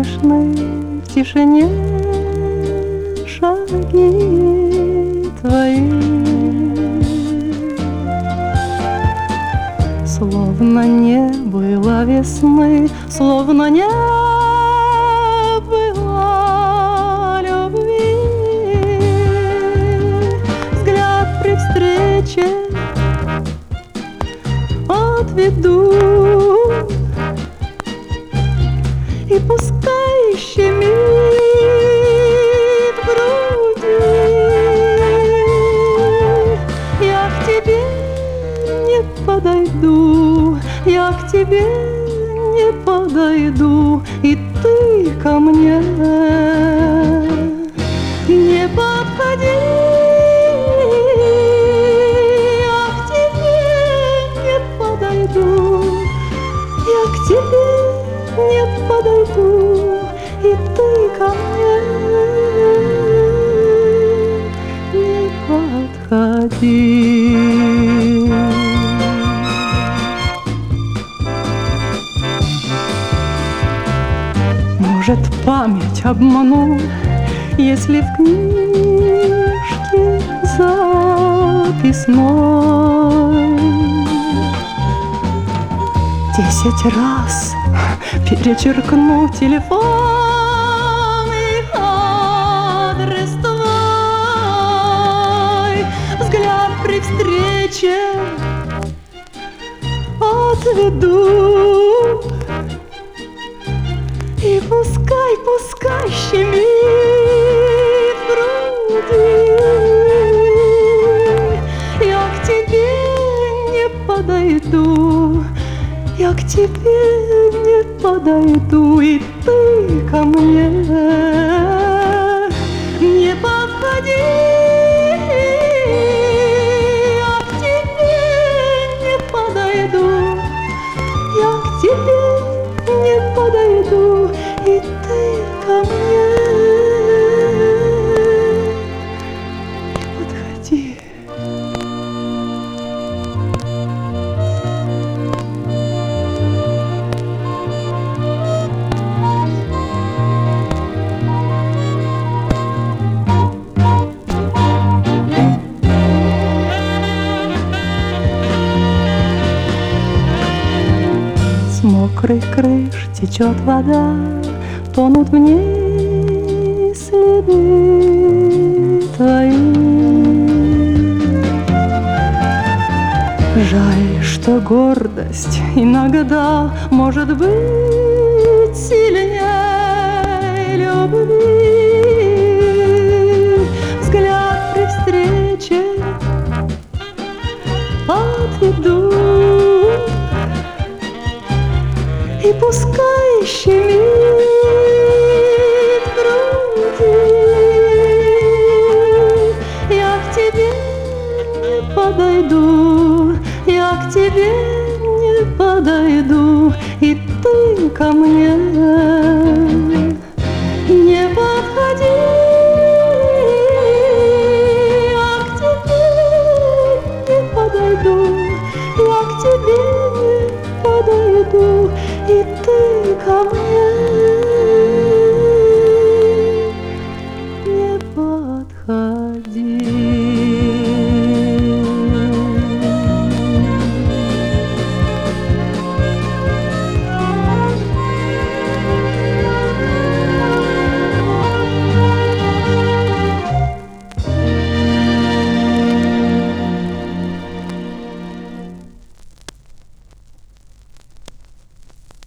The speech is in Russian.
слышны в тишине шаги твои. Словно не было весны, словно не было любви. Взгляд при встрече отведу, и пускай щемит в груди. Я к тебе не подойду, я к тебе не подойду, и ты ко мне не подходи. Я к тебе не подойду, я к тебе не подойду, и ты ко мне не подходи. Может, память обману, если в книжке записной 10 раз перечеркну телефон и адрес твой. Взгляд при встрече отведу, и пускай, пускай щемит в груди. Я к тебе не подойду, я к тебе не подойду, и ты ко мне не подходи. Я к тебе не подойду, я к тебе не подойду, и ты ко мне не подходи. С мокрых крыш течет вода, тонут в ней следы твои. Жаль, что гордость иногда может быть сильнее любви. Взгляд при встрече отведу, и пускай щемит в груди. Я к тебе не подойду, я к тебе не подойду, и ты ко мне не подходи. Я к тебе не подойду, я к тебе не подойду, и ты ко мне